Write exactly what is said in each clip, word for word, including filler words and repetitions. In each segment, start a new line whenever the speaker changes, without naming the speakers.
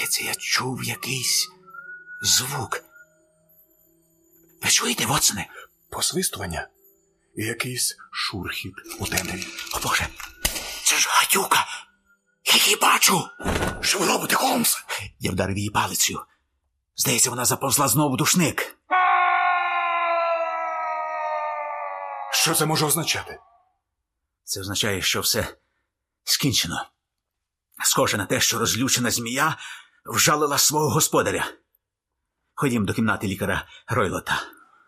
Здається, я чув якийсь звук. Ви чуєте, Вотсоне?
Посвистування і якийсь шурхіт у темряві.
О, Боже, це ж гадюка. Я її бачу.
Що ви робите, Холмс?
Я вдарив її палицею. Здається, вона заповзла знову в душник.
Що це може означати?
Це означає, що все скінчено. Схоже на те, що розлючена змія вжалила свого господаря. Ходім до кімнати лікаря Ройлота.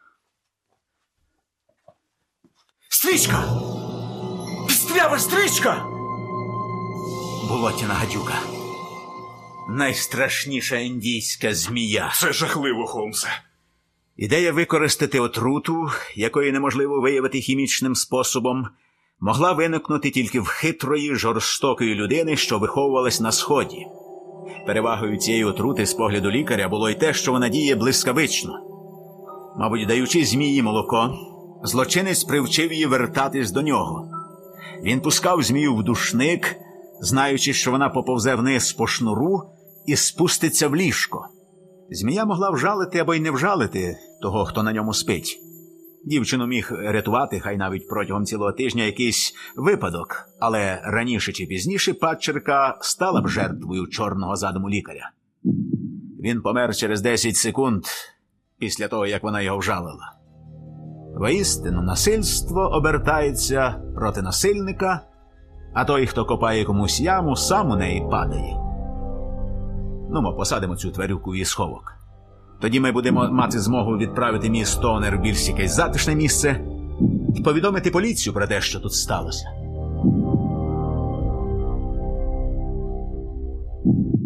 Стрічка! Пістрява стрічка! Болотяна гадюка. Найстрашніша індійська змія.
Це жахливо, Холмсе.
Ідея використати отруту, якої неможливо виявити хімічним способом, могла виникнути тільки в хитрої, жорстокої людини, що виховувалась на Сході. Перевагою цієї отрути з погляду лікаря було й те, що вона діє блискавично. Мабуть, даючи змії молоко, злочинець привчив її вертатись до нього. Він пускав змію в душник, знаючи, що вона поповзе вниз по шнуру і спуститься в ліжко. Змія могла вжалити або й не вжалити того, хто на ньому спить. Дівчину міг рятувати, хай навіть протягом цілого тижня, якийсь випадок, але раніше чи пізніше падчерка стала б жертвою чорного задуму лікаря. Він помер через десять секунд після того, як вона його вжалила. Воістину, насильство обертається проти насильника, а той, хто копає комусь яму, сам у неї падає. Ну, ми посадимо цю тварюку в її сховок. Тоді ми будемо мати змогу відправити міс Тонер в більш якесь затишне місце і повідомити поліцію про те, що тут сталося.